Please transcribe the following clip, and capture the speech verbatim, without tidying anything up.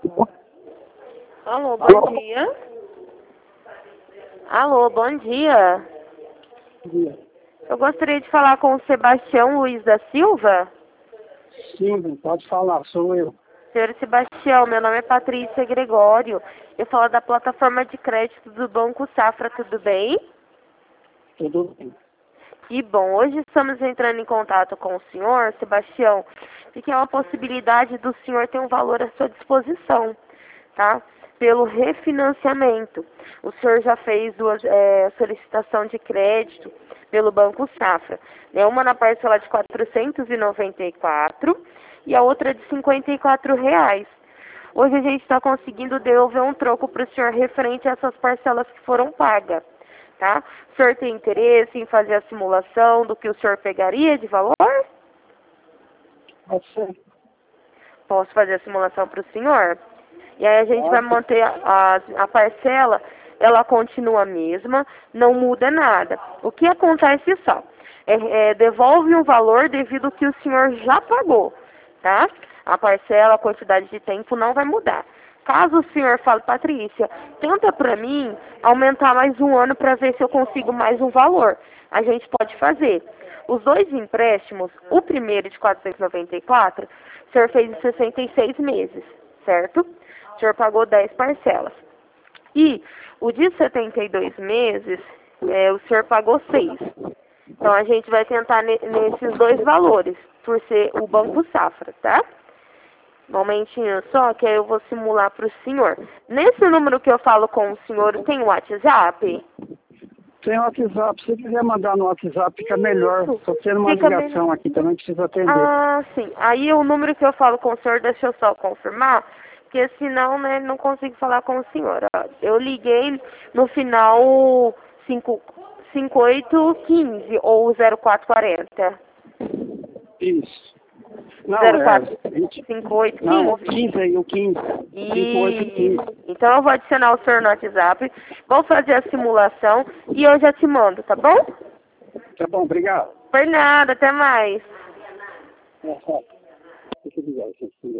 Alô, bom Alô? dia. Alô, bom dia. Bom dia. Eu gostaria de falar com o Sebastião Luiz da Silva. Sim, pode falar, sou eu. Senhor Sebastião, meu nome é Patrícia Gregório. Eu falo da plataforma de crédito do Banco Safra, tudo bem? Tudo bem. Que bom. Hoje estamos entrando em contato com o senhor, Sebastião, porque é uma possibilidade do senhor ter um valor à sua disposição, tá? Pelo refinanciamento. O senhor já fez duas é, solicitação de crédito pelo Banco Safra, né? Uma na parcela de quatrocentos e noventa e quatro e a outra de cinquenta e quatro reais. Hoje a gente está conseguindo devolver um troco para o senhor referente a essas parcelas que foram pagas. Tá? O senhor tem interesse em fazer a simulação do que o senhor pegaria de valor? Pode ser. Posso fazer a simulação para o senhor? E aí a gente vai Pode. manter a, a, a parcela, ela continua a mesma, não muda nada. O que acontece só? É, é, devolve um valor devido ao que o senhor já pagou, tá? A parcela, a quantidade de tempo não vai mudar. Caso o senhor fale, Patrícia, tenta para mim aumentar mais um ano para ver se eu consigo mais um valor. A gente pode fazer. Os dois empréstimos, o primeiro de quatrocentos e noventa e quatro, o senhor fez em sessenta e seis meses, certo? O senhor pagou dez parcelas. E o de setenta e dois meses, é, o senhor pagou seis. Então a gente vai tentar ne nesses dois valores, por ser o Banco Safra, tá? Um momentinho só, que aí eu vou simular para o senhor. Nesse número que eu falo com o senhor, tem o WhatsApp? Tem WhatsApp, se quiser mandar no WhatsApp fica melhor. Isso. Estou tendo uma Fica ligação melhor. aqui também, preciso atender. Ah, sim. Aí o número que eu falo com o senhor, deixa eu só confirmar, porque senão, né, não consigo falar com o senhor. Ó, eu liguei no final cinco oito um cinco ou zero quatro quatro zero. Isso. Não, zero é quatro vinte. cinco oito Não, o quinze? quinze aí, o quinze. cinco oito quinze. Isso. Então eu vou adicionar o senhor no WhatsApp, vou fazer a simulação e eu já te mando, tá bom? Tá bom, obrigado. Por nada, até mais. É, é. Deixa eu ligar aqui.